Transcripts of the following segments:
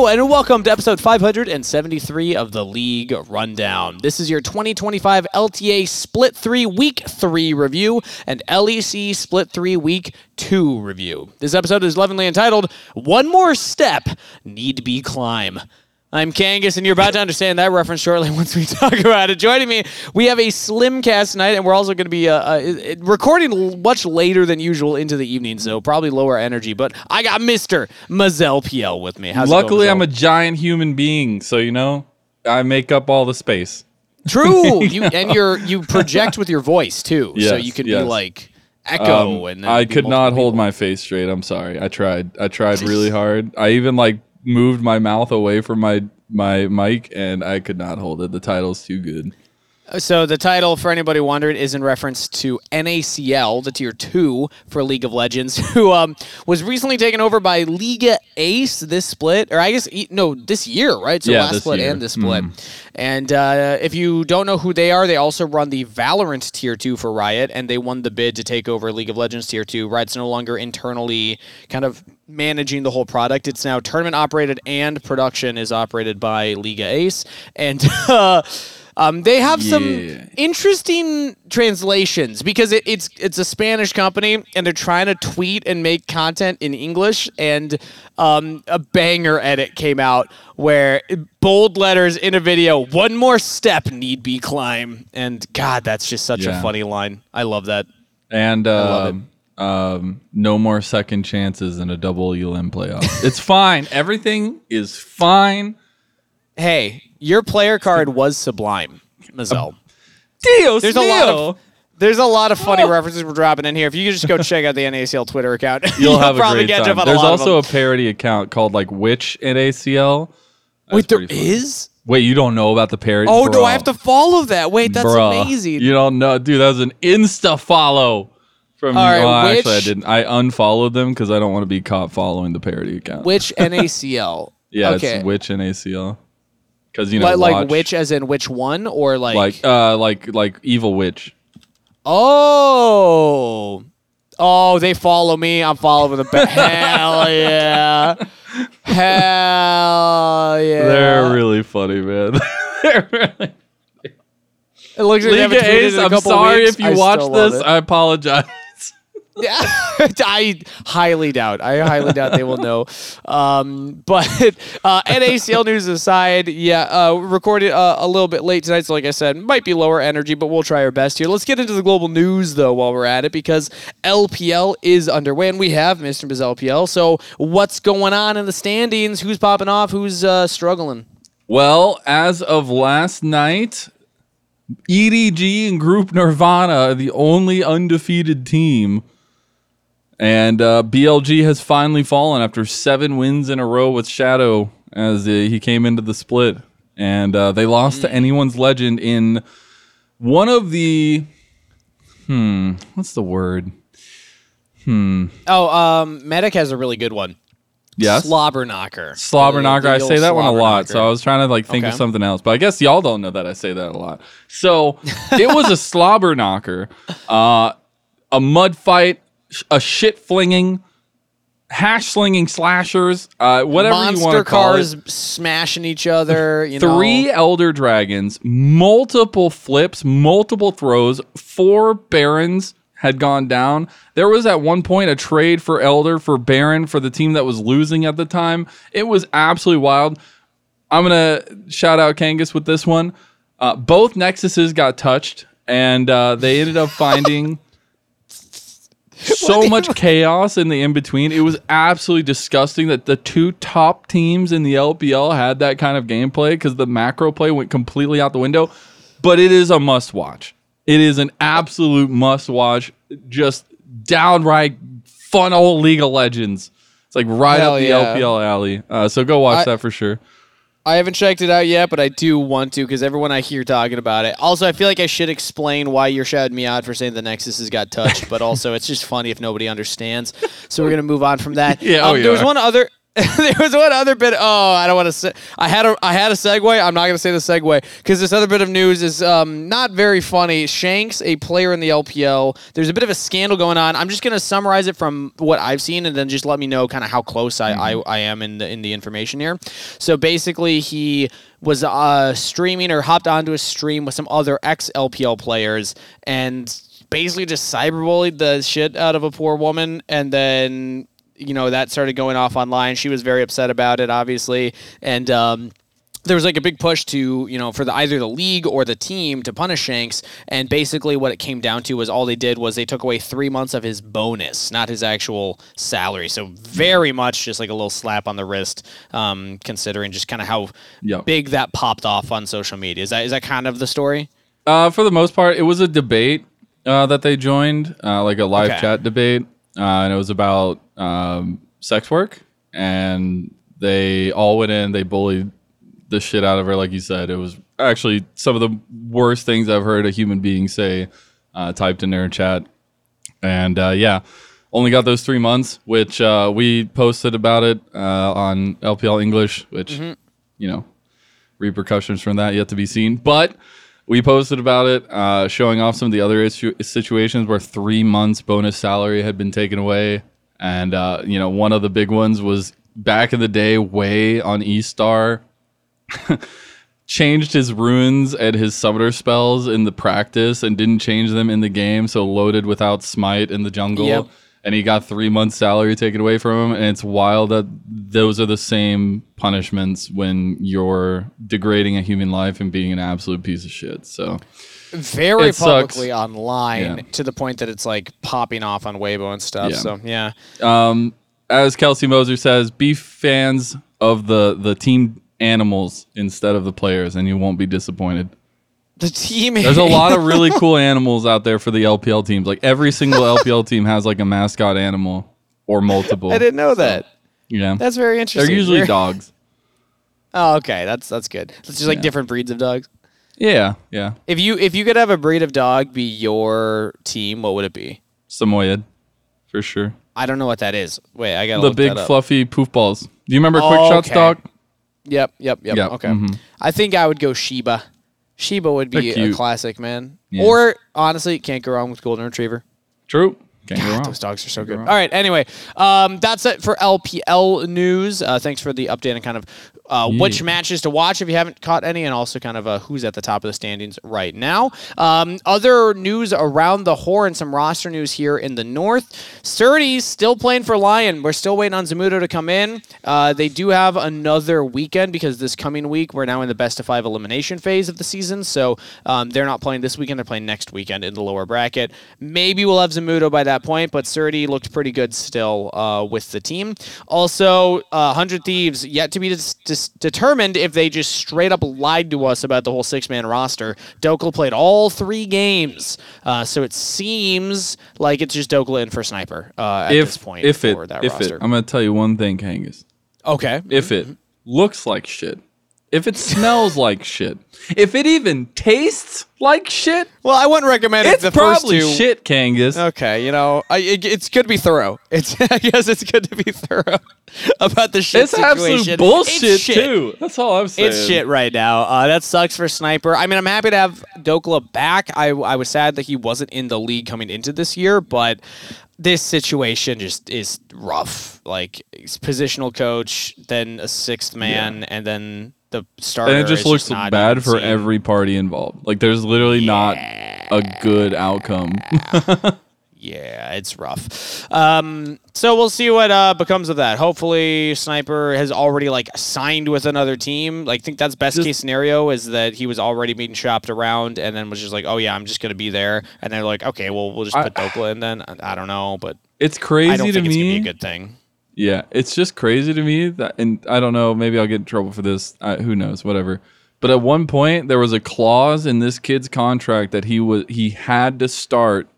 Hello, and welcome to episode 573 of the League Rundown. This is your 2025 LTA Split 3 Week 3 review and LEC Split 3 Week 2 review. This episode is lovingly entitled, One More Step Need Be Climb. I'm Kangas, and you're about to understand that reference shortly once we talk about it. Joining me, we have a slim cast tonight, and we're also going to be recording much later than usual into the evening, so probably lower energy. But I got Mr. Mazel Piel with me. How's Luckily, it going, I'm a giant human being, so, I make up all the space. True. You project with your voice, too, so you can be like echo. And I could not hold my face straight. I'm sorry. I tried really hard. I even, moved my mouth away from my mic, and I could not hold it. The title's too good. So the title, for anybody wondering, is in reference to NACL, the Tier 2 for League of Legends, who was recently taken over by Liga Ace this split, or I guess, this year, right? So last split and this split. And if you don't know who they are, they also run the Valorant Tier 2 for Riot, and they won the bid to take over League of Legends Tier 2. Riot's no longer internally kind of managing the whole product. It's now tournament operated, and production is operated by Liga Ace. And they have some interesting translations because it's a Spanish company, and they're trying to tweet and make content in English, and a banger edit came out where bold letters in a video, one more step need be climb. And God, that's just such a funny line. I love that. And I love it. No more second chances in a double ULM playoff. It's fine. Everything is fine. Hey, your player card was sublime, Mazel. Dios There's a lot of funny references we're dropping in here. If you could just go check out the NACL Twitter account, you'll have probably a great catch time. up on There's a lot also of a parody account called Witch NACL. Wait, there is? Wait, you don't know about the parody? Oh, no, I have to follow that. Wait, that's amazing. You don't know. Dude, that was an Insta follow from you. Right, actually, I didn't. I unfollowed them because I don't want to be caught following the parody account. Which NACL? Yeah, okay. It's Witch NACL. Because like which as in which one, or like evil witch. Oh, they follow me. I'm following them. Hell yeah, hell yeah. They're really funny, man. They're really. It looks like Liga Ace, I'm sorry weeks. If you watch this. I apologize. Yeah, I highly doubt they will know. But NACL news aside, recorded a little bit late tonight, so like I said, might be lower energy, but we'll try our best here. Let's get into the global news, though, while we're at it, because LPL is underway, and we have Mr. Biz LPL. So what's going on in the standings? Who's popping off? Who's struggling? Well, as of last night, EDG and Group Nirvana are the only undefeated team. And BLG has finally fallen after 7 wins in a row with Shadow as he came into the split. And they lost to Anyone's Legend in one of the... what's the word? Medic has a really good one. Yes? Slobberknocker. Slobberknocker. I say that one a lot, so I was trying to think of something else. But I guess y'all don't know that I say that a lot. So it was a slobberknocker, a mud fight, a shit flinging, hash slinging slashers, whatever Monster you want to call it. Monster cars smashing each other. 3 Elder Dragons, multiple flips, multiple throws, 4 Barons had gone down. There was at one point a trade for Elder for Baron for the team that was losing at the time. It was absolutely wild. I'm going to shout out Kangas with this one. Both Nexuses got touched, and they ended up finding so much chaos in the in-between. It was absolutely disgusting that the 2 top teams in the LPL had that kind of gameplay because the macro play went completely out the window. But it is a must-watch. It is an absolute must-watch. Just downright fun old League of Legends. It's like right up the LPL alley. So go watch that for sure. I haven't checked it out yet, but I do want to because everyone I hear talking about it. Also, I feel like I should explain why you're shouting me out for saying the Nexus has got touched, but also it's just funny if nobody understands. So we're going to move on from that. There was one other... There was one other bit. Oh, I don't want to say. I had a segue. I'm not going to say the segue because this other bit of news is not very funny. Shanks, a player in the LPL, there's a bit of a scandal going on. I'm just going to summarize it from what I've seen, and then just let me know kind of how close I am in the information here. So basically, he was streaming or hopped onto a stream with some other ex-LPL players and basically just cyberbullied the shit out of a poor woman, and then that started going off online. She was very upset about it, obviously, and there was like a big push to, for either the league or the team to punish Shanks, and basically what it came down to was all they did was they took away 3 months of his bonus, not his actual salary. So very much just like a little slap on the wrist, considering just kind of how big that popped off on social media. Is that kind of the story? For the most part, it was a debate that they joined, like a live chat debate. And it was about sex work, and they all went in. They bullied the shit out of her, like you said. It was actually some of the worst things I've heard a human being say, typed in their chat. And only got those 3 months, which we posted about it on LPL English, which, repercussions from that yet to be seen. But we posted about it, showing off some of the other situations where 3 months bonus salary had been taken away. And, one of the big ones was back in the day, Way on E-Star changed his runes and his summoner spells in the practice and didn't change them in the game. So loaded without smite in the jungle. Yep. And he got 3 months salary taken away from him. And it's wild that those are the same punishments when you're degrading a human life and being an absolute piece of shit. So very publicly online to the point that it's like popping off on Weibo and stuff. Yeah. So yeah. As Kelsey Moser says, be fans of the team animals instead of the players, and you won't be disappointed. The team. There's a lot of really cool animals out there for the LPL teams. Like every single LPL team has like a mascot animal or multiple. I didn't know that. Yeah, that's very interesting. They're usually dogs. Oh, okay, that's good. It's just like different breeds of dogs. Yeah. If you could have a breed of dog be your team, what would it be? Samoyed, for sure. I don't know what that is. Wait, I gotta the look big that up. Fluffy poof balls. Do you remember Quick Shot's dog? Yep. Okay. Mm-hmm. I think I would go Shiba. Shiba would be a classic, man. Yeah. Or, honestly, can't go wrong with Golden Retriever. True. Can't go wrong. Those dogs are so good. All right, anyway, that's it for LPL news. Thanks for the update on kind of which matches to watch if you haven't caught any, and also kind of who's at the top of the standings right now. Other news around the horn, some roster news here in the north. Surdy's still playing for Lion. We're still waiting on Zamudo to come in. They do have another weekend because this coming week we're now in the best-of-5 elimination phase of the season, so they're not playing this weekend. They're playing next weekend in the lower bracket. Maybe we'll have Zamudo by that point, but Surdy looked pretty good still with the team. Also, 100 Thieves yet to be determined if they just straight up lied to us about the whole 6-man roster. Dokla played all 3 games, so it seems like it's just Dokla in for Sniper at this point for that roster. I'm going to tell you one thing, Kangas. Okay. If it looks like shit, if it smells like shit, if it even tastes like shit, well, I wouldn't recommend it. It's probably shit, Kangas. Okay, it's good to be thorough. I guess it's good to be thorough about the shit situation. It's absolute bullshit too. That's all I'm saying. It's shit right now. That sucks for Sniper. I mean, I'm happy to have Dokla back. I was sad that he wasn't in the league coming into this year, but this situation just is rough. Like, positional coach, then a 6th man, and then the starter. And it just looks bad for every party involved. Like, there's literally not a good outcome. Yeah, it's rough. So we'll see what becomes of that. Hopefully, Sniper has already signed with another team. I think that's best case scenario is that he was already being shopped around and then was just like, oh yeah, I'm just gonna be there. And they're like, okay, well we'll just put Dokla in then. I don't know, but it's crazy. I don't think to it's me. Gonna be a good thing. Yeah, it's just crazy to me that, and I don't know, maybe I'll get in trouble for this. Who knows? Whatever. But at one point, there was a clause in this kid's contract that he had to start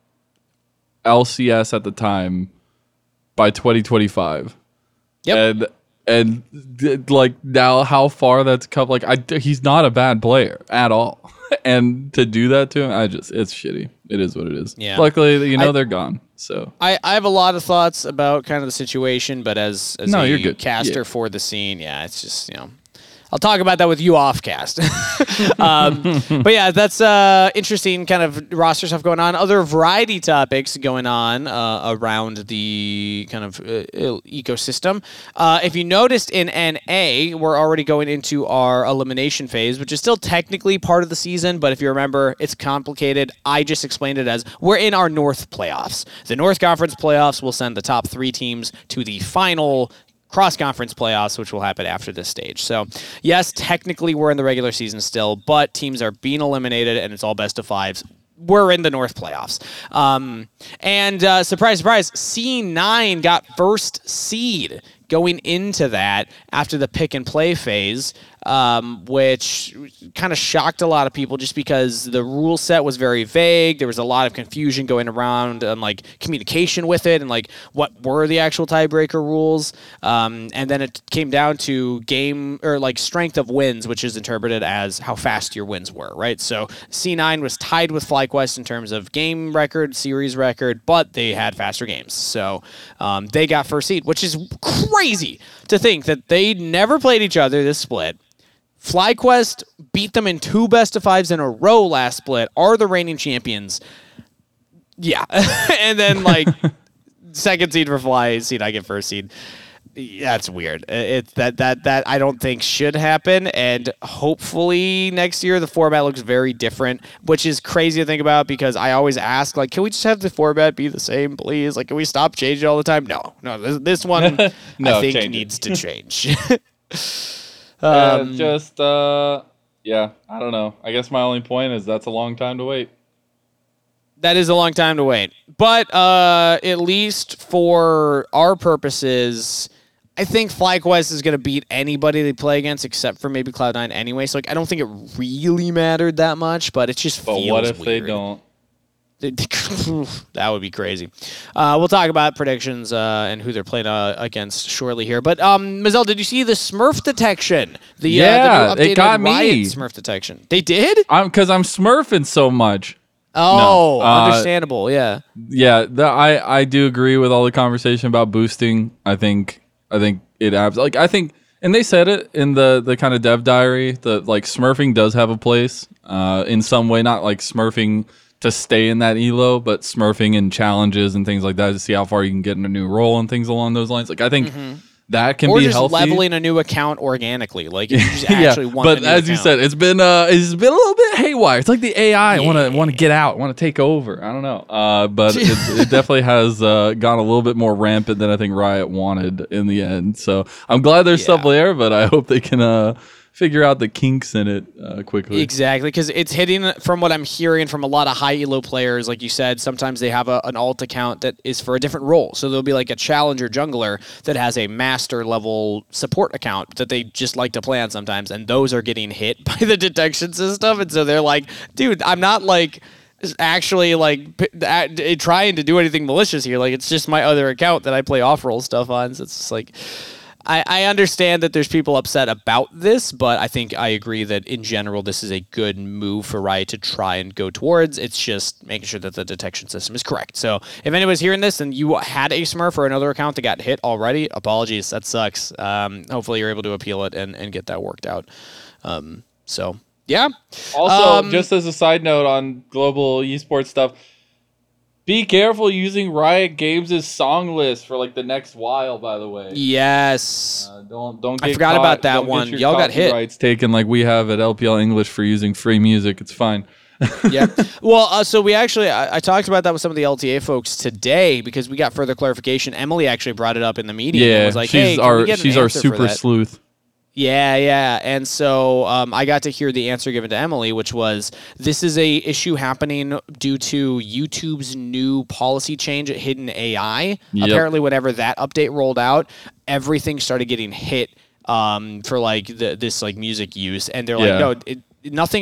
LCS at the time by 2025. Yep. And now how far that's come, he's not a bad player at all. And to do that to him, it's shitty. It is what it is. Yeah. Luckily, they're gone. So I have a lot of thoughts about kind of the situation, but as No, a you're good. caster Yeah. for the scene, yeah, it's just, I'll talk about that with you off cast. But yeah, that's interesting kind of roster stuff going on. Other variety topics going on around the kind of ecosystem. If you noticed in NA, we're already going into our elimination phase, which is still technically part of the season, but if you remember, it's complicated. I just explained it as we're in our North playoffs. The North Conference playoffs will send the top 3 teams to the final cross-conference playoffs, which will happen after this stage. So, yes, technically we're in the regular season still, but teams are being eliminated, and it's all best of 5s. We're in the North playoffs. And surprise, surprise, C9 got first seed going into that after the pick-and-play phase, which kind of shocked a lot of people just because the rule set was very vague. There was a lot of confusion going around and like communication with it and like what were the actual tiebreaker rules. And then it came down to game or like strength of wins, which is interpreted as how fast your wins were, right? So C9 was tied with FlyQuest in terms of game record, series record, but they had faster games. So they got first seed, which is crazy to think that they never played each other this split. FlyQuest beat them in 2 best-of-5s in a row last split, are the reigning champions. Yeah. And then, like, second seed for Fly, seed I get first seed. That's weird. It's that I don't think should happen, and hopefully next year the format looks very different, which is crazy to think about because I always ask, like, can we just have the format be the same, please? Like, can we stop changing all the time? No, this one No, I think needs to change. Yeah, I don't know. I guess my only point is that's a long time to wait. That is a long time to wait. But at least for our purposes, I think FlyQuest is going to beat anybody they play against except for maybe Cloud9 anyway. So like, I don't think it really mattered that much, but it just feels weird. But what if they don't? That would be crazy. We'll talk about predictions and who they're playing against shortly here. But Mazel, did you see the Smurf detection? The new updated it got Riot me. Smurf detection. They did? Because I'm smurfing so much. Oh, No, understandable. Yeah. Yeah, I do agree with all the conversation about boosting. I think it and they said it in the kind of dev diary that like smurfing does have a place in some way, not like smurfing to stay in that elo, but smurfing in challenges and things like that to see how far you can get in a new role and things along those lines. Like I think that can or be just healthy. leveling a new account organically, like if you just actually want. But a new as you account. said, it's been a little bit haywire. It's like the AI want to get out, want to take over. I don't know, but it definitely has gone a little bit more rampant than I think Riot wanted in the end. So I'm glad there's stuff there, but I hope they can figure out the kinks in it quickly. Exactly, because it's hitting, from what I'm hearing from a lot of high elo players, like you said, sometimes they have an alt account that is for a different role. So there'll be like a challenger jungler that has a master level support account that they just like to play on sometimes, and those are getting hit by the detection system. And so they're like, dude, I'm not like actually like trying to do anything malicious here. Like, it's just my other account that I play off-role stuff on. So it's just like, I understand that there's people upset about this, but I think I agree that in general this is a good move for Riot to try and go towards. It's just making sure that the detection system is correct. So if anyone's hearing this and you had a Smurf or another account that got hit already, apologies. That sucks. Hopefully you're able to appeal it and get that worked out. So, yeah. Also, just as a side note on global esports stuff, be careful using Riot Games' song list for like the next while. By the way, yes. Don't. Get I forgot caught, about that don't one. Get your Y'all got hit. Copyrights taken like we have at LPL English for using free music. It's fine. Yeah. Well, so we actually, I talked about that with some of the LTA folks today because we got further clarification. Emily actually brought it up in the meeting. Yeah, and was like, she's our super sleuth. Yeah. And so I got to hear the answer given to Emily, which was this is a issue happening due to YouTube's new policy change at Hidden AI. Yep. Apparently, whenever that update rolled out, everything started getting hit for like this like music use, and they're like, no, nothing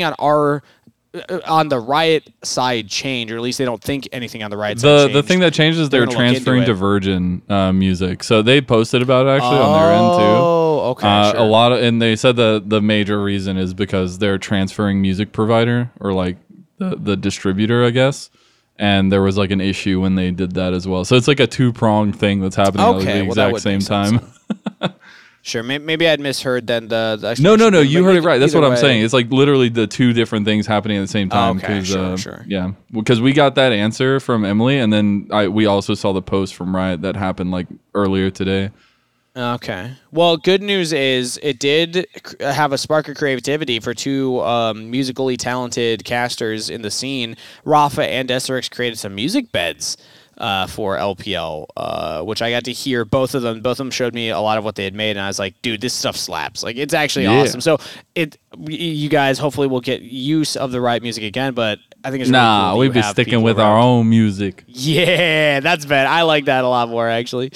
on the Riot side change, or at least they don't think anything on the Riot side changed. The thing that changed is they're transferring to Virgin music. So they posted about it actually on their end too. Oh, okay. Sure. And they said the major reason is because they're transferring music provider or like the distributor, I guess. and there was like an issue when they did that as well. So it's like a two-pronged thing that's happening at the exact same time. Sure, maybe I'd misheard then the No, you heard it right. That's what I'm saying. It's like literally the two different things happening at the same time. Okay, sure. Yeah, because we got that answer from Emily, and then we also saw the post from Riot that happened like earlier today. Okay. Well, good news is it did have a spark of creativity for two musically talented casters in the scene. Rafa and Deserix created some music beds for LPL, which I got to hear both of them. Both of them showed me a lot of what they had made, and I was like, dude, this stuff slaps. Like, it's actually awesome. So you guys hopefully will get use of the Riot music again, but I think it's really cool we'd be sticking with our own music. Yeah, that's bad. I like that a lot more, actually.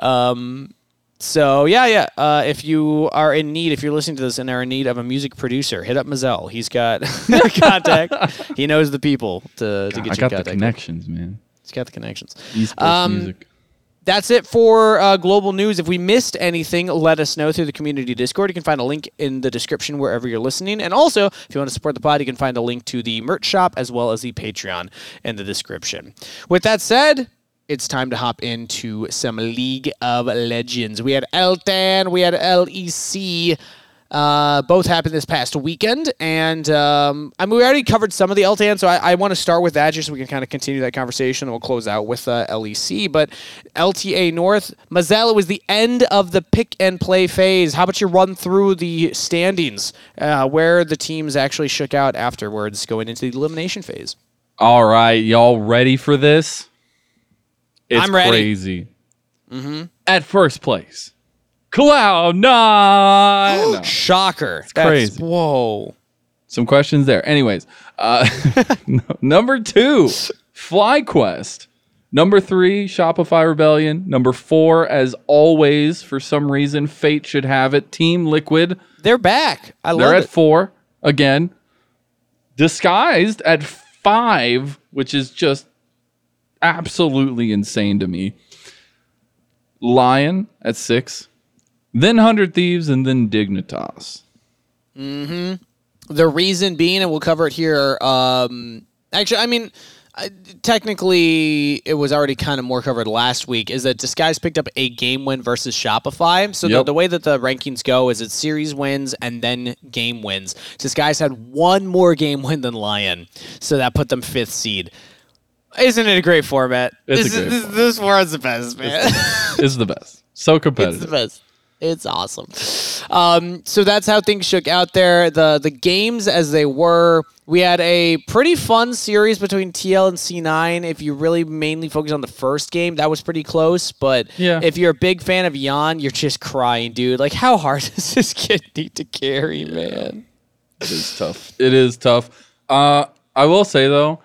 So, if you are in need, if you're listening to this and are in need of a music producer, hit up Mazel. He's got contact. He knows the people to get you contact. I got the connections, man. He's got the connections. Esports music. That's it for global news. If we missed anything, let us know through the community Discord. You can find a link in the description wherever you're listening. And also, if you want to support the pod, you can find a link to the merch shop as well as the Patreon in the description. With that said, it's time to hop into some League of Legends. We had LTAN, we had LEC. Both happened this past weekend, and we already covered some of the LTAN, so I want to start with that just so we can kind of continue that conversation, and we'll close out with LEC. But LTA North, Mazel, was the end of the pick and play phase. How about you run through the standings, where the teams actually shook out afterwards going into the elimination phase? All right, y'all ready for this? I'm ready. Crazy. Mm-hmm. At first place, Cloud9. No. Shocker. That's crazy. Whoa. Some questions there. Anyways, number 2, FlyQuest. Number 3, Shopify Rebellion. Number 4, as always, for some reason, fate should have it, Team Liquid. They're back. They're at 4 again. Disguised at 5, which is just absolutely insane to me. Lion at 6, then 100 Thieves, and then Dignitas. Mm-hmm. The reason being, and we'll cover it here, technically it was already kind of more covered last week, is that Disguise picked up a game win versus Shopify. So the way that the rankings go is it's series wins and then game wins. Disguise had one more game win than Lion, so that put them 5th seed. Isn't it a great format? This format's the best, man. It's the best. So competitive. It's the best. It's awesome. So that's how things shook out there. The games as they were. We had a pretty fun series between TL and C9. If you really mainly focus on the first game, that was pretty close. But if you're a big fan of Yan, you're just crying, dude. Like, how hard does this kid need to carry, man? It is tough. I will say, though,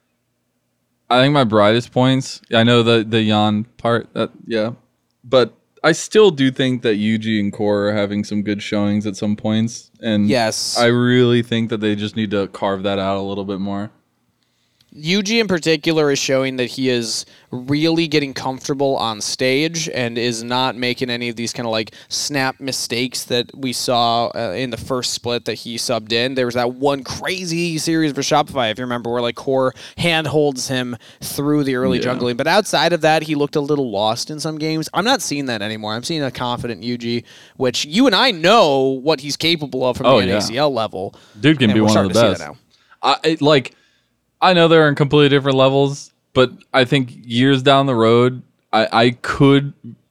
I think my brightest points, I know the Yan part, but I still do think that UG and Core are having some good showings at some points. And yes, I really think that they just need to carve that out a little bit more. UG in particular is showing that he is really getting comfortable on stage and is not making any of these kind of like snap mistakes that we saw in the first split that he subbed in. There was that one crazy series for Shopify, if you remember, where like Core handholds him through the early jungling. But outside of that, he looked a little lost in some games. I'm not seeing that anymore. I'm seeing a confident UG, which you and I know what he's capable of from the NACL level. Dude can be one of the best. I know they're on completely different levels, but I think years down the road, I could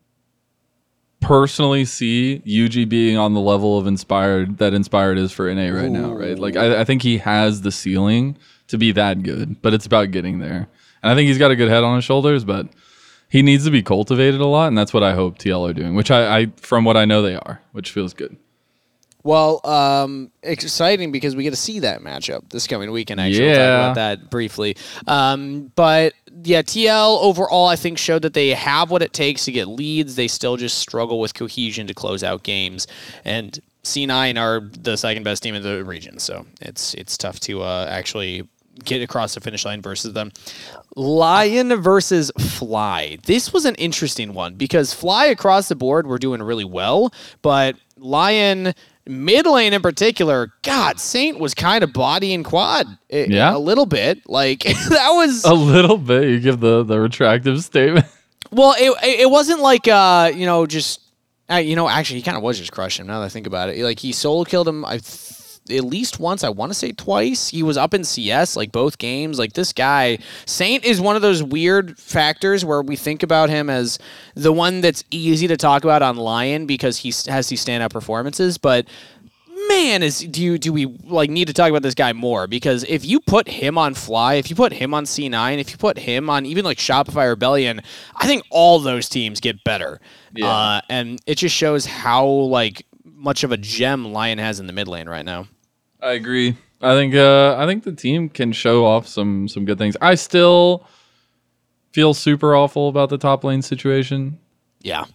personally see UG being on the level of Inspired is for NA right now, right? Like, I think he has the ceiling to be that good, but it's about getting there. And I think he's got a good head on his shoulders, but he needs to be cultivated a lot, and that's what I hope TL are doing, which I from what I know they are, which feels good. Well, exciting because we get to see that matchup this coming weekend. Actually, we'll talk about that briefly. But yeah, TL overall, I think, showed that they have what it takes to get leads. They still just struggle with cohesion to close out games. And C9 are the second best team in the region, so it's tough to actually get across the finish line versus them. Lion versus Fly. This was an interesting one because Fly across the board were doing really well, but Lion mid lane in particular, God, Saint was kind of body and quad. A little bit. Like, that was... A little bit. You give the retractive statement. Well, it wasn't like, just... actually, he kind of was just crushing him now that I think about it. Like, he solo killed him at least once. I want to say twice. He was up in CS, like, both games. Like, this guy, Saint is one of those weird factors where we think about him as the one that's easy to talk about on Lion because he has these standout performances, but... Man, do we like need to talk about this guy more? Because if you put him on Fly, if you put him on C9, if you put him on even like Shopify Rebellion, I think all those teams get better. Yeah. And it just shows how like much of a gem Lion has in the mid lane right now. I agree. I think the team can show off some good things. I still feel super awful about the top lane situation. Yeah.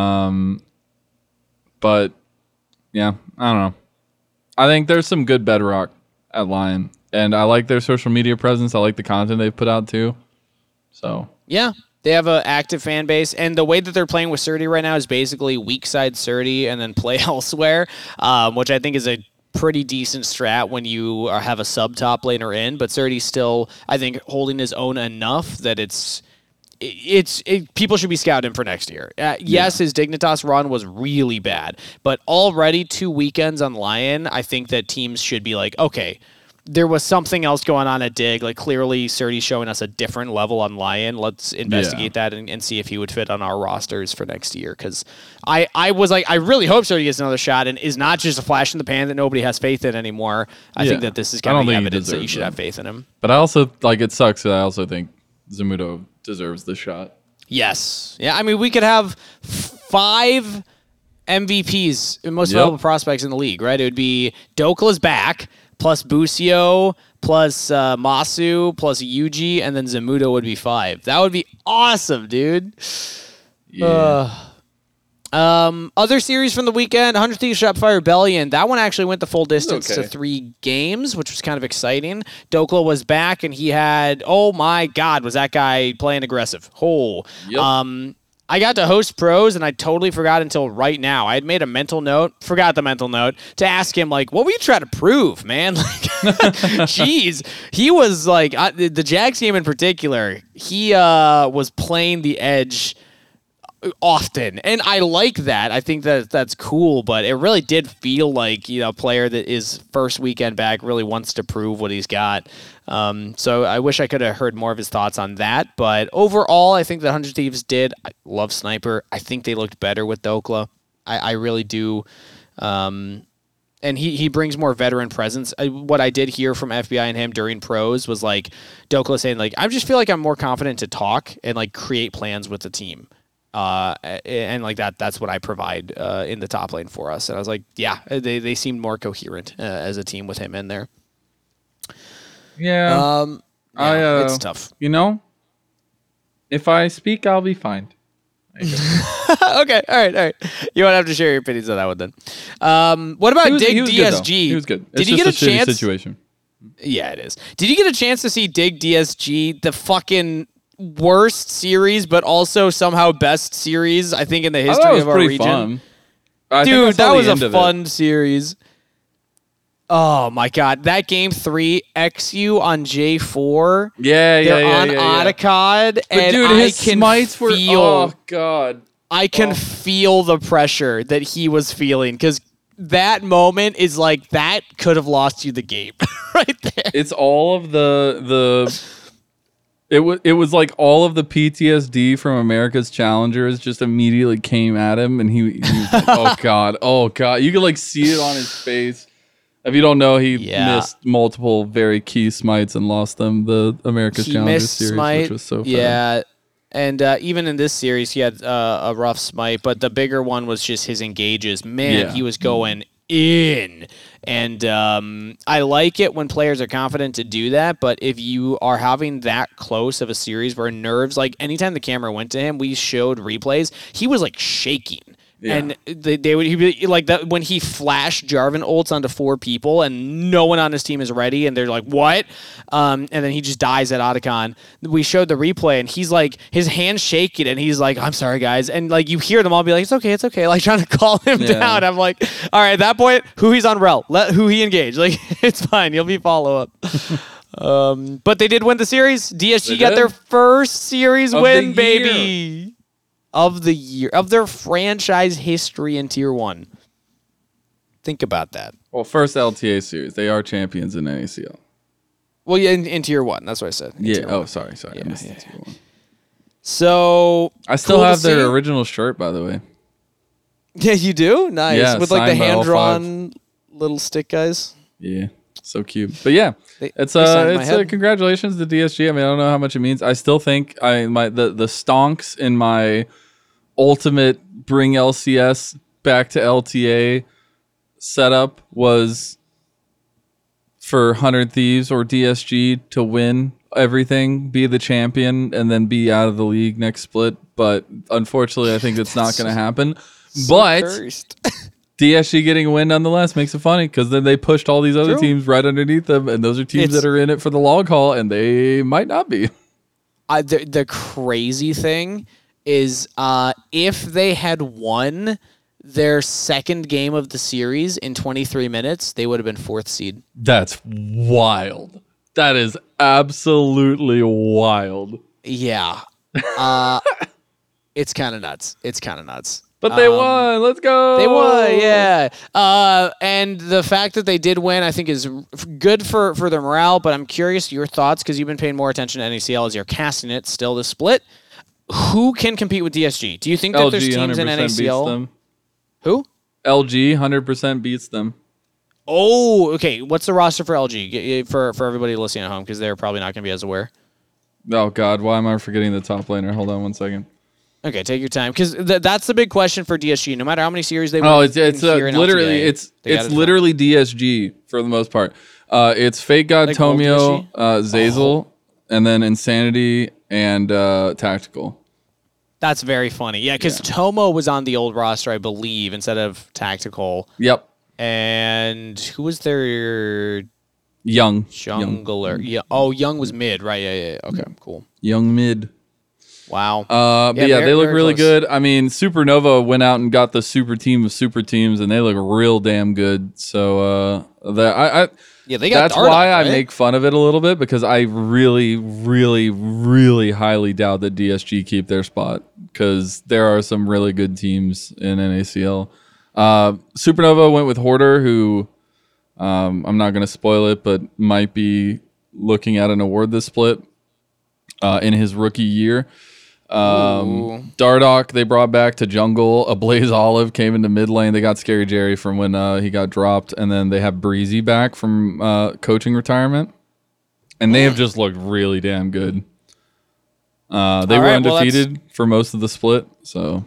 But yeah, I don't know. I think there's some good bedrock at Lion, and I like their social media presence. I like the content they've put out too. So yeah, they have an active fan base, and the way that they're playing with Surdy right now is basically weak side Surdy and then play elsewhere, which I think is a pretty decent strat when you have a sub top laner in. But Surdy's still, I think, holding his own enough that people should be scouting for next year. Yes, his Dignitas run was really bad, but already 2 weekends on Lion, I think that teams should be like, okay, there was something else going on at Dig. Like, clearly, Surdy's showing us a different level on Lion. Let's investigate that and see if he would fit on our rosters for next year. Because I was like, I really hope Surdy gets another shot and is not just a flash in the pan that nobody has faith in anymore. I think that this is kind of evidence that you should have faith in him. But I also, like, it sucks that I also think Zamudo deserves the shot. Yes. Yeah, I mean, we could have 5 MVPs, most valuable prospects in the league, right? It would be Dokla's back, plus Busio, plus Masu, plus Yuji, and then Zamudo would be 5. That would be awesome, dude. Yeah. Other series from the weekend, 100 Thieves Shopify Rebellion. That one actually went the full distance to 3 games, which was kind of exciting. Dokla was back, and he had, oh my God, was that guy playing aggressive. I got to host pros, and I totally forgot until right now. I had made a mental note, forgot the mental note, to ask him, like, what were you trying to prove, man? Like, jeez. He was, like, the Jags game in particular, he was playing the edge often, and I like that. I think that that's cool, but it really did feel like, a player that is first weekend back really wants to prove what he's got. So I wish I could have heard more of his thoughts on that, but overall, I think the 100 Thieves did. I love Sniper. I think they looked better with Dokla. I really do. And he brings more veteran presence. What I did hear from FBI and him during pros was like Dokla saying, like, I just feel like I'm more confident to talk and like create plans with the team. And like that's what I provide in the top lane for us. And I was like, yeah, they seemed more coherent as a team with him in there. Yeah. It's tough. If I speak, I'll be fine. Okay, all right. You won't have to share your opinions on that one then. What about Dig DSG? He was good. Did you get a chance? Situation. Yeah, it is. Did you get a chance to see Dig DSG, the fucking worst series, but also somehow best series, I think, in the history of our region? Fun. Dude, that was a fun series. Oh my God, that game 3 XU on J4. They're on Otacod, and dude, his smites were. Oh God, I can feel the pressure that he was feeling, because that moment is like that could have lost you the game right there. It's all of the. It was like all of the PTSD from America's Challengers just immediately came at him, and he was like, oh God. You could like see it on his face. If you don't know, he missed multiple very key smites and lost them the America's Challengers series, which was so fun. Yeah, and even in this series, he had a rough smite, but the bigger one was just his engages. Man, he was going in. And I like it when players are confident to do that, but if you are having that close of a series where nerves, like anytime the camera went to him, we showed replays, he was like shaking. Yeah. And they would he'd be like that when he flashed Jarvan ults onto 4 people and no one on his team is ready and they're like, what? And then he just dies at Otacon. We showed the replay and he's like, his hand's shaking and he's like, I'm sorry guys. And like you hear them all be like, it's okay. Like trying to calm him down. I'm like, all right, at that point, who he's on Rel, let who he engage. Like it's fine. You'll be follow up. But they did win the series. DSG got their first series win, baby. Of the year, of their franchise history in Tier 1. Think about that. Well, first LTA series. They are champions in NACL. Well, yeah, in Tier 1. That's what I said. Yeah. Oh, sorry. Yeah, I missed the Tier 1. So I still have their original shirt, by the way. Yeah, you do? Nice. Yeah, with like the signed by all hand-drawn little stick guys. Yeah. So cute. But yeah, it's congratulations to DSG. I mean, I don't know how much it means. I still think the stonks in my ultimate bring LCS back to LTA setup was for 100 Thieves or DSG to win everything, be the champion, and then be out of the league next split. But unfortunately, I think it's not going to happen. But DSG getting a win nonetheless makes it funny because then they pushed all these other teams right underneath them, and those are teams that are in it for the long haul, and they might not be. The crazy thing is if they had won their second game of the series in 23 minutes, they would have been 4th seed. That's wild. That is absolutely wild. Yeah. It's kind of nuts. But they won. Let's go. They won, yeah. And the fact that they did win, I think, is good for their morale. But I'm curious your thoughts because you've been paying more attention to NACL as you're casting it still this split. Who can compete with DSG? Do you think that LG there's teams in NACL? beats them. Who? LG 100% beats them. Oh, okay. What's the roster for LG for everybody listening at home because they're probably not going to be as aware? Oh God, why am I forgetting the top laner? Hold on one second. Okay, take your time because that's the big question for DSG. No matter how many series they win, it's literally LTA, literally DSG for the most part. It's Fake God, like Tomio, Zeyzal, and then Insanity and Tactical. That's very funny. Yeah, because Tomo was on the old roster, I believe, instead of Tactical. Yep. And who was their Young jungler? Yeah. Oh, Young was mid, right? Yeah. Okay, cool. Young mid. Wow. But they look really good. I mean, Supernova went out and got the super team of super teams, and they look real damn good. So they got. That's why I make fun of it a little bit because I really, really, really highly doubt that DSG keep their spot because there are some really good teams in NACL. Supernova went with Hoarder, who I'm not going to spoil it, but might be looking at an award this split in his rookie year. Dardoch they brought back to jungle. A Blaze Olive came into mid lane. They got Scary Jerry from when he got dropped, and then they have Breezy back from coaching retirement, and they have just looked really damn good. They were undefeated for most of the split, so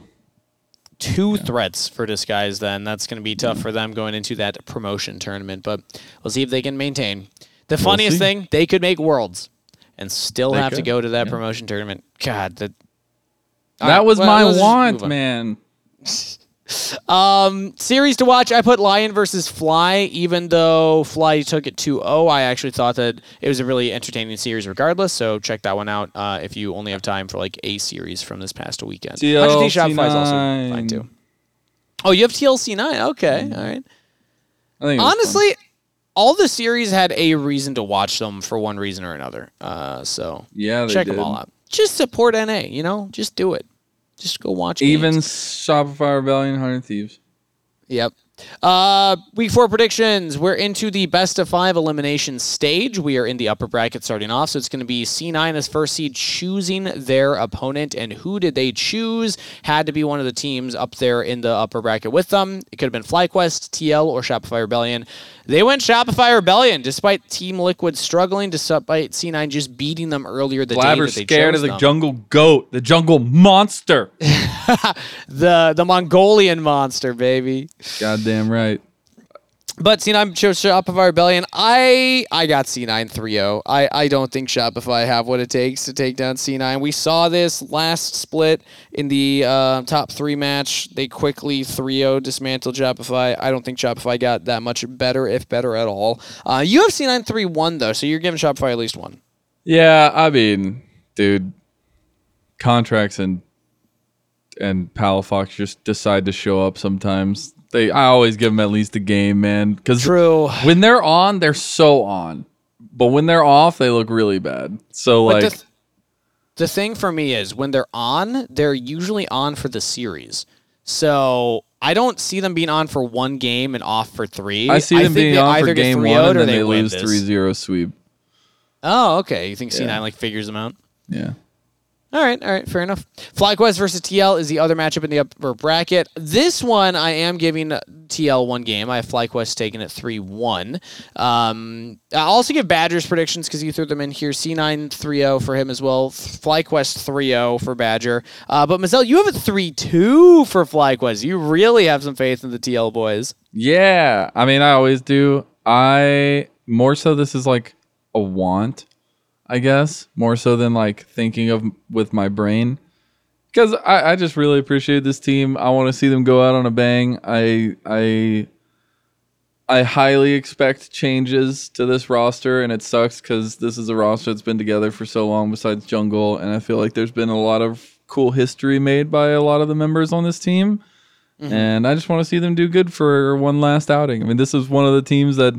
2 threats for Disguise. Then that's going to be tough for them going into that promotion tournament, but we'll see if they can maintain. The funniest thing, they could make Worlds and still have to go to that promotion tournament. God, that was my want, man. Series to watch, I put Lion versus Fly, even though Fly took it 2-0. I actually thought that it was a really entertaining series regardless, so check that one out if you only have time for like a series from this past weekend. TLC9 Shopify is also fine too. Oh, you have TLC9? Okay, all right. I think honestly, all the series had a reason to watch them for one reason or another. So check them all out. Just support NA, just do it. Just go watch even games. Shopify Rebellion, 100 Thieves. Yep. Week 4 predictions. We're into the best of 5 elimination stage. We are in the upper bracket starting off, so it's going to be C9 as first seed choosing their opponent. And who did they choose? Had to be one of the teams up there in the upper bracket with them. It could have been FlyQuest, TL, or Shopify Rebellion. They went Shopify Rebellion, despite Team Liquid struggling, despite C9 just beating them earlier the day that they chose them. Scared of the jungle goat, the jungle monster. the Mongolian monster, baby. Goddamn right. But C9 chose Shopify Rebellion. I got C9 3-0. I don't think Shopify have what it takes to take down C9. We saw this last split in the top 3 match. They quickly 3-0 dismantled Shopify. I don't think Shopify got that much better, if better at all. You have C9 3-1, though, so you're giving Shopify at least one. Yeah, I mean, dude, Contracts and Palafox just decide to show up sometimes. I always give them at least a game, man. Because when they're on, they're so on. But when they're off, they look really bad. So, like... The thing for me is, when they're on, they're usually on for the series. So, I don't see them being on for one game and off for 3. I see them being on for game 1 and then they lose this. 3-0 sweep. Oh, okay. You think C9 figures them out? Yeah. All right, fair enough. FlyQuest versus TL is the other matchup in the upper bracket. This one, I am giving TL one game. I have FlyQuest taking it 3-1. I'll also give Badger's predictions because you threw them in here. C9 3-0 for him as well. FlyQuest 3-0 for Badger. But Mazel, you have it 3-2 for FlyQuest. You really have some faith in the TL boys. Yeah, I mean, I always do. More so this is like a want, I guess, more so than like thinking of with my brain, because I just really appreciate this team. I want to see them go out on a bang. I highly expect changes to this roster, and it sucks because this is a roster that's been together for so long besides Jungle, and I feel like there's been a lot of cool history made by a lot of the members on this team, and I just want to see them do good for one last outing. I mean, this is one of the teams that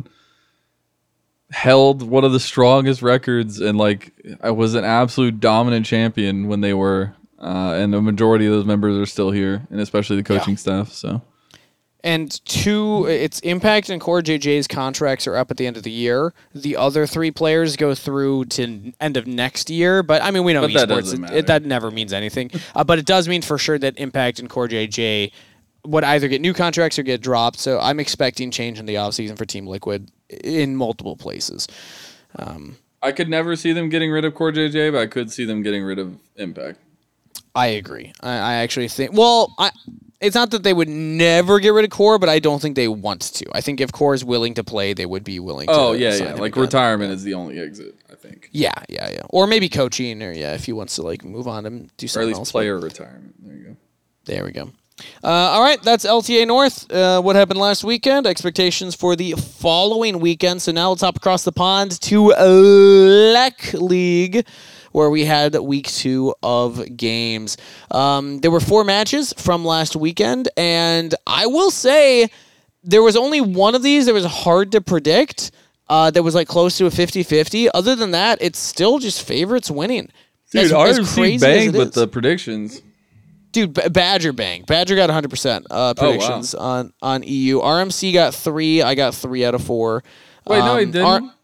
held one of the strongest records, and like I was an absolute dominant champion when they were, and the majority of those members are still here, and especially the coaching staff. So, and it's Impact and Core JJ's contracts are up at the end of the year. The other 3 players go through to end of next year, but I mean, we know esports, that never means anything. But it does mean for sure that Impact and Core JJ would either get new contracts or get dropped. So I'm expecting change in the offseason for Team Liquid in multiple places. I could never see them getting rid of Core JJ, but I could see them getting rid of Impact. I agree. I actually think... it's not that they would never get rid of Core, but I don't think they want to. I think if Core is willing to play, they would be willing to. Oh, yeah. Like, again. Retirement is the only exit, I think. Yeah. Or maybe coaching, or if he wants to like move on and do something else. Or at least player retirement. There you go. There we go. All right, that's LTA North. What happened last weekend? Expectations for the following weekend. So now let's hop across the pond to LEC League, where we had week 2 of games. There were 4 matches from last weekend, and I will say there was only one of these that was hard to predict. That was like close to a 50-50. Other than that, it's still just favorites winning. Dude, RMC banged with the predictions. Dude, Badger bang. Badger got 100% predictions on EU. RMC got 3. I got 3 out of 4. Wait, no, he didn't.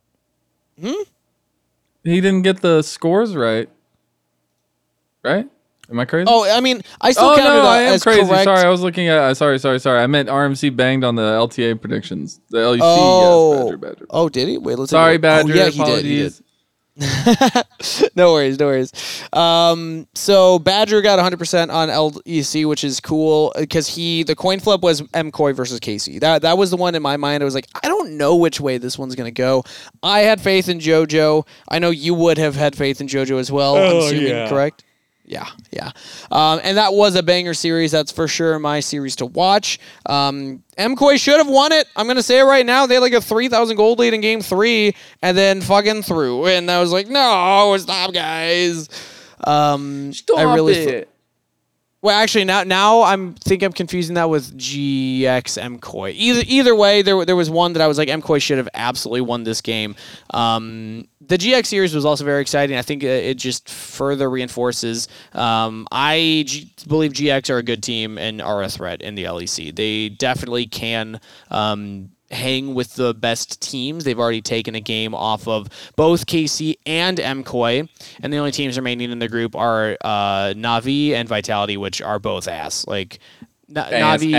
He didn't get the scores right. Right? Am I crazy? Oh, I mean, I still counted I am as crazy. correct. Sorry, I was looking at... Sorry. I meant RMC banged on the LTA predictions. The LEC, yes, Badger. Oh, did he? Wait, let's... Sorry, Badger. Oh, yeah, apologies. he did. No worries. So Badger got 100% on LEC, which is cool because the coin flip was MCoy versus Casey. That was the one in my mind. I was like, I don't know which way this one's gonna go. I had faith in JoJo. I know you would have had faith in JoJo as well. I'm assuming, correct? Yeah. And that was a banger series. That's for sure my series to watch. MCoy should have won it. I'm going to say it right now. They had like a 3,000 gold lead in game 3 and then fucking threw. And I was like, no, stop, guys. Stop it. Well, actually, now I'm confusing that with GX MCoy. Either way, there was one that I was like, MCoy should have absolutely won this game. The GX series was also very exciting. I think it just further reinforces. I believe GX are a good team and are a threat in the LEC. They definitely can hang with the best teams. They've already taken a game off of both KC and MCoy, and the only teams remaining in the group are Na'Vi and Vitality, which are both ass. Like Na'Vi,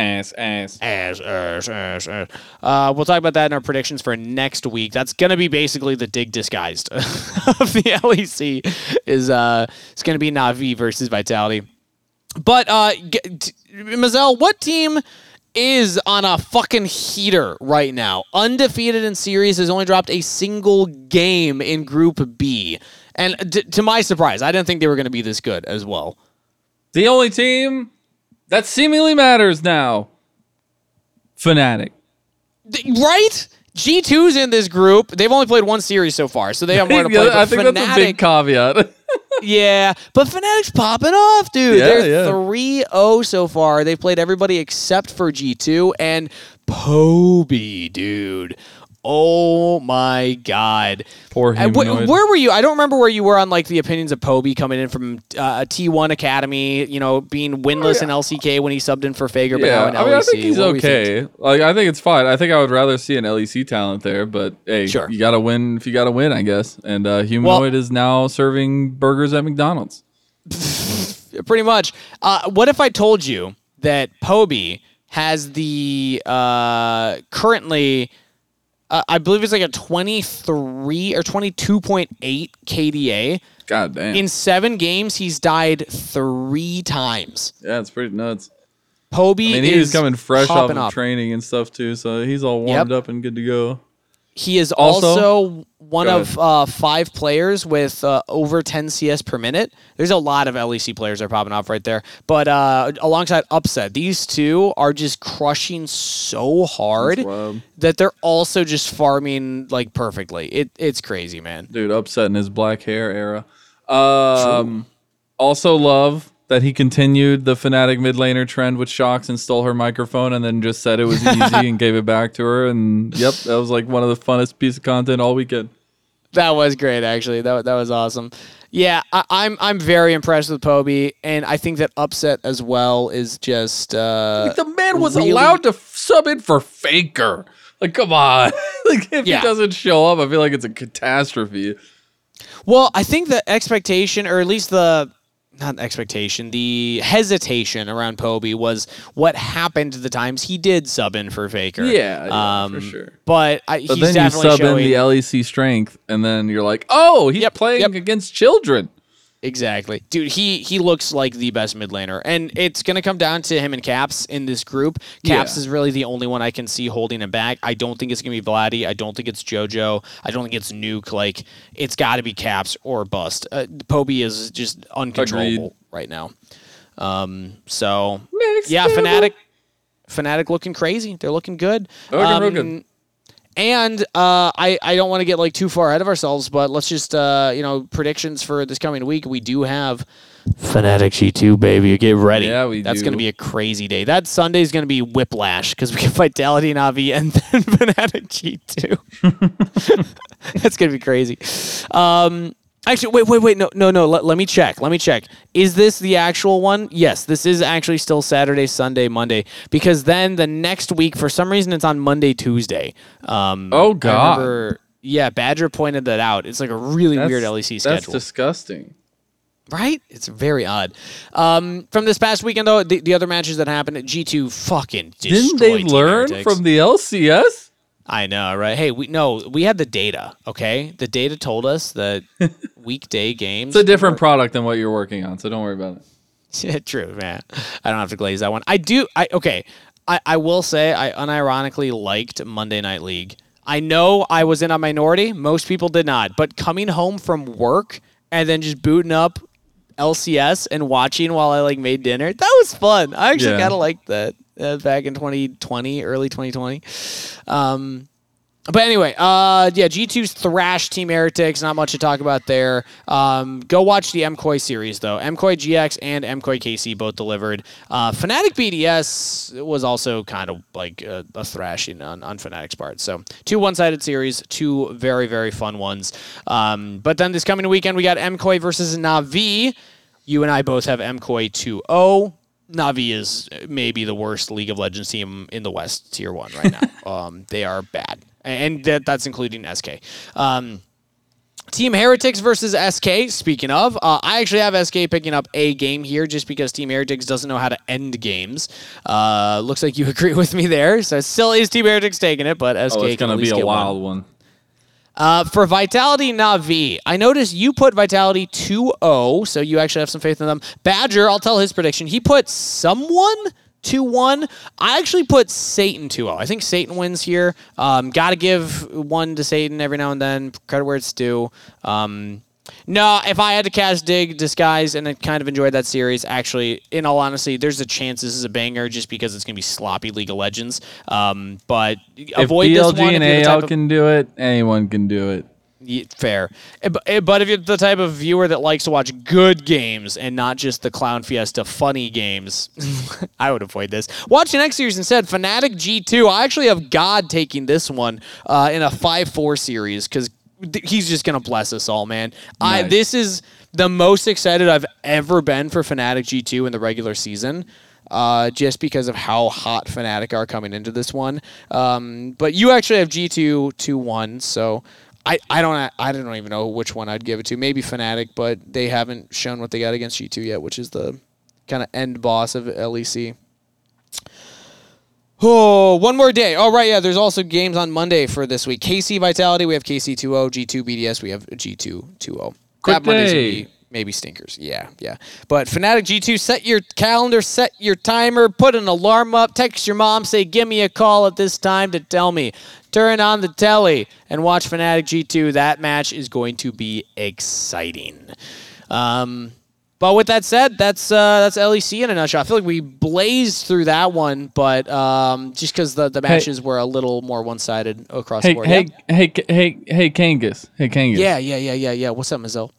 ass. We'll talk about that in our predictions for next week. That's gonna be basically the dig disguised of the LEC. It's gonna be Na'Vi versus Vitality. But Mazel, what team is on a fucking heater right now. Undefeated in series, has only dropped a single game in Group B. And to my surprise, I didn't think they were going to be this good as well. The only team that seemingly matters now, Fnatic. Right? G2's in this group. They've only played one series so far, so they have more to play. I think that's a big caveat. Yeah, but Fnatic's popping off, dude. Yeah, They're 3-0 so far. They've played everybody except for G2 and Poby, dude. Oh my God. Poor humanoid. Where were you? I don't remember where you were on like the opinions of Poby coming in from a T1 Academy, being winless in LCK when he subbed in for Fager, but now in LEC. I think he's okay. Like, I think it's fine. I think I would rather see an LEC talent there, but hey, sure. You got to win if you got to win, I guess. And humanoid is now serving burgers at McDonald's. Pretty much. What if I told you that Poby has the currently... I believe it's like a 23 or 22.8 KDA. God damn. In 7 games, he's died 3 times. Yeah, it's pretty nuts. Poby he was coming fresh off of up. training and stuff too, so he's all warmed up and good to go. He is also one of 5 players with over 10 CS per minute. There's a lot of LEC players that are popping off right there. But alongside Upset, these two are just crushing so hard that they're also just farming like perfectly. It's crazy, man. Dude, Upset in his black hair era. Also love that he continued the Fnatic mid laner trend with Shox and stole her microphone and then just said it was easy and gave it back to her. And yep, that was like one of the funnest pieces of content all weekend. That was great, actually. That was awesome. Yeah, I'm very impressed with Poby, and I think that Upset as well is just the man was allowed to sub in for Faker. Like, come on. Like, if he doesn't show up, I feel like it's a catastrophe. Well, I think the expectation, or at least the hesitation around Poby was what happened the times he did sub in for Faker. Yeah, for sure. But he's then definitely you sub showing in the LEC strength, and then you're like, oh, he's playing against children. Exactly. Dude, he looks like the best mid laner. And it's going to come down to him and Caps in this group. Caps is really the only one I can see holding him back. I don't think it's going to be Vladdy. I don't think it's JoJo. I don't think it's Nuke. Like, it's got to be Caps or bust. Poby is just uncontrollable right now. So, Fnatic looking crazy. They're looking good. Looking And I don't want to get like too far ahead of ourselves, but let's just predictions for this coming week. We do have Fnatic G2, baby. Get ready. Yeah, That's going to be a crazy day. That Sunday is going to be whiplash because we get Vitality Na'Vi and then Fnatic G2. That's going to be crazy. Actually, wait. No. Let me check. Is this the actual one? Yes, this is actually still Saturday, Sunday, Monday. Because then the next week, for some reason, it's on Monday, Tuesday. Oh, God. Badger pointed that out. It's like a really weird LEC schedule. That's disgusting. Right? It's very odd. From this past weekend, though, the other matches that happened, G2 fucking destroyed. Didn't they learn from the LCS? I know, right? Hey, we had the data, okay? The data told us that weekday games... It's a different product than what you're working on, so don't worry about it. True, man. I don't have to glaze that one. I will say I unironically liked Monday Night League. I know I was in a minority. Most people did not. But coming home from work and then just booting up LCS and watching while I made dinner, that was fun. I actually kind of liked that. Back in 2020, early 2020. But anyway, G2's thrashed Team Heretics. Not much to talk about there. Go watch the MKOI series, though. MKOI GX and MKOI KC both delivered. Fnatic BDS was also kind of like a thrashing on Fnatic's part. So 2 one-sided series, 2 very, very fun ones. But then this coming weekend, we got MKOI versus Na'Vi. You and I both have MKOI 2-0. Na'Vi is maybe the worst League of Legends team in the West Tier 1 right now. They are bad. And that's including SK. Team Heretics versus SK, speaking of. I actually have SK picking up a game here just because Team Heretics doesn't know how to end games. Looks like you agree with me there. So it still is Team Heretics taking it, but SK it's going to be a wild one. For Vitality Na'Vi, I noticed you put Vitality 2-0, so you actually have some faith in them. Badger, I'll tell his prediction. He put someone 2-1. I actually put Satan 2-0. I think Satan wins here. Got to give one to Satan every now and then. Credit where it's due. No, if I had to cast Dig Disguise and I kind of enjoyed that series, actually, in all honesty, there's a chance this is a banger just because it's going to be sloppy League of Legends. But avoid if BLG this one. and AL can do it, anyone can do it. Fair. But if you're the type of viewer that likes to watch good games and not just the Clown Fiesta funny games, I would avoid this. Watch the next series instead, Fnatic G2. I actually have God taking this one in a 5-4 series because he's just going to bless us all, man. Nice. This is the most excited I've ever been for Fnatic G2 in the regular season. Just because of how hot Fnatic are coming into this one. But you actually have G2 2-1, so I don't even know which one I'd give it to. Maybe Fnatic, but they haven't shown what they got against G2 yet, which is the kind of end boss of LEC. Oh, one more day. Oh, right, yeah, there's also games on Monday for this week. KC Vitality, we have KC 2-0. G2 BDS, we have G2 2-0. Quick That Monday's day. gonna be maybe stinkers. Yeah. But Fnatic G2, set your calendar, set your timer, put an alarm up, text your mom, say, give me a call at this time to tell me. Turn on the telly and watch Fnatic G2. That match is going to be exciting. But with that said, that's LEC in a nutshell. I feel like we blazed through that one, but just because the matches were a little more one-sided across the board. Hey, Kangas. Hey, Kangas. Yeah. What's up, Mazel?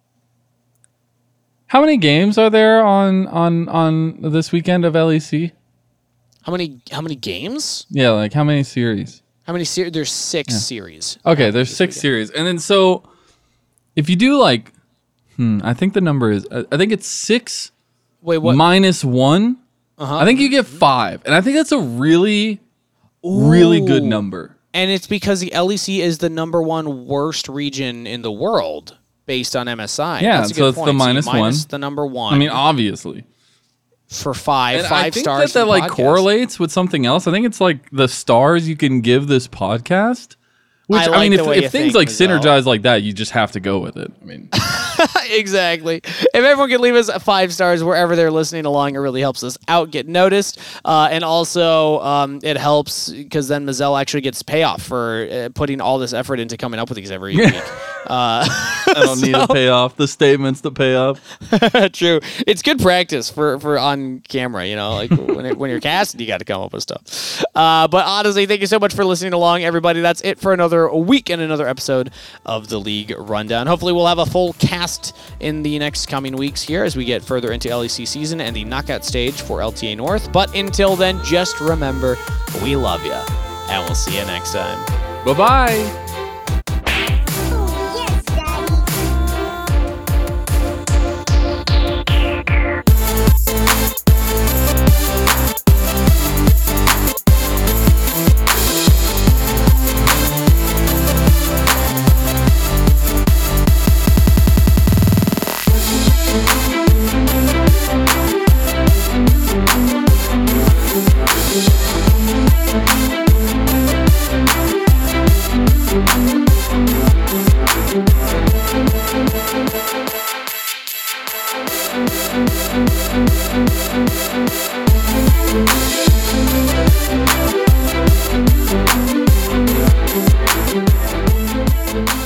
How many games are there on this weekend of LEC? How many games? Yeah, like how many series? How many series? There's 6 series. Okay, there's 6 series. And then so if you do like I think the number is I think it's 6 minus 1. I think you get 5. And I think that's a really good number. And it's because the LEC is the number 1 worst region in the world based on MSI. Yeah, That's a so good it's point. the minus 1. The number 1. I mean, obviously. For 5 And 5 I think stars. that for the like podcast. correlates with something else. I think it's like the stars you can give this podcast. Which I I, like mean, the way you if things think, like Mazel. synergize like that, you just have to go with it. I mean, Exactly. If everyone could leave us 5 stars wherever they're listening along, it really helps us out, get noticed. And also, it helps because then Mazel actually gets payoff for putting all this effort into coming up with these every week. I don't need to pay off the statements to pay off. True. It's good practice for on camera, like when you're casting, you got to come up with stuff. But honestly, thank you so much for listening along, everybody. That's it for another week and another episode of the League Rundown. Hopefully we'll have a full cast in the next coming weeks here as we get further into LEC season and the knockout stage for LTA North. But until then, just remember, we love you, and we'll see you next time. Bye-bye. Yes, Daddy. Bye.